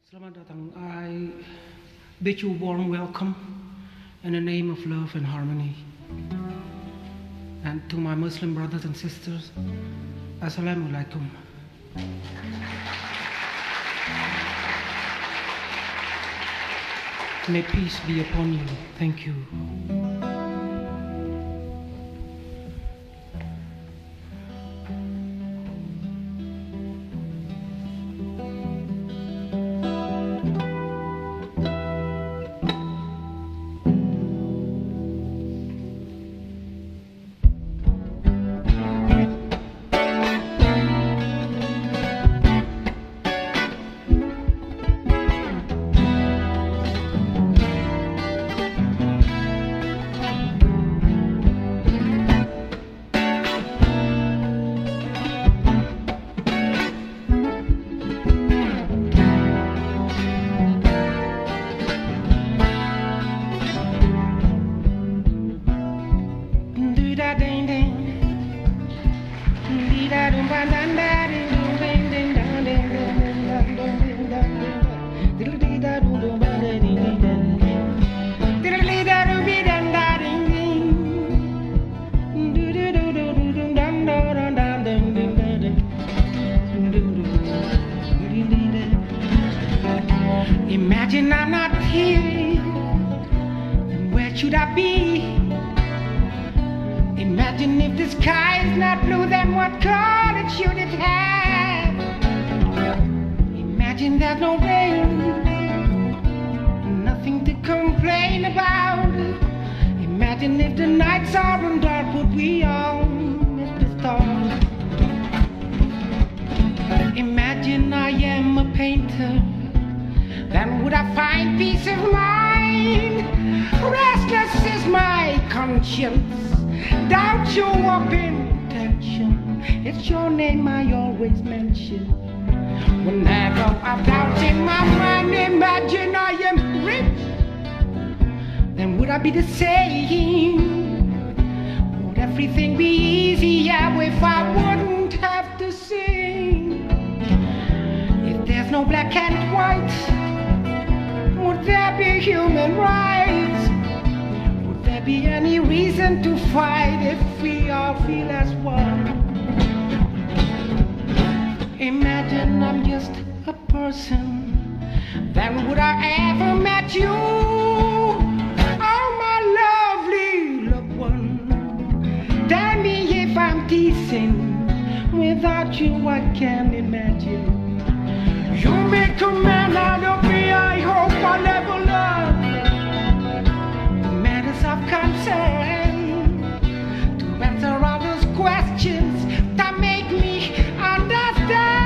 Selamat datang. I bid you a warm welcome in the name of love and harmony. And to my Muslim brothers and sisters, Assalamu alaikum. May peace be upon you. Thank you. Imagine I'm not here, then where should I be? Imagine if the sky is not blue, then what color should it have? Imagine there's no rain, nothing to complain about. Imagine if the nights aren't dark, would we all miss the stars? Imagine I am a painter, then would I find peace of mind? Restless is my conscience, doubt your intention. It's your name I always mention. Whenever I've doubt in my mind, imagine I am rich, then would I be the same? Would everything be easier if I wouldn't have to sing? If there's no black and white, would there be human rights? Would there be any reason to fight if we all feel as one? Imagine I'm just a person, then would I ever met you? Oh, my lovely loved one, tell me if I'm decent. Without you I can't imagine. You make a man out of me, I hope I'll never learn the matters of concern, to answer all those questions that make me understand.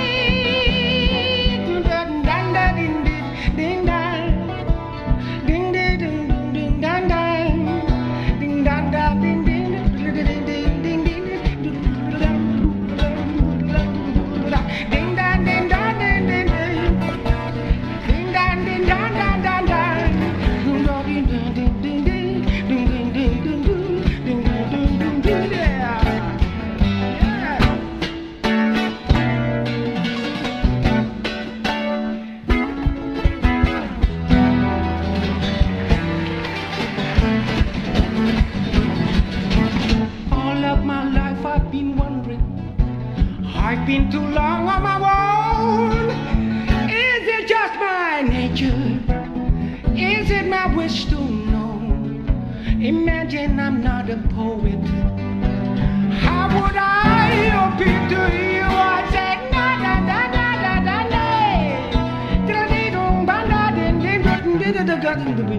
I've been too long on my own. Is it just my nature? Is it my wish to know? Imagine I'm not a poet. How would I appeal to you? I said na na na na na na na.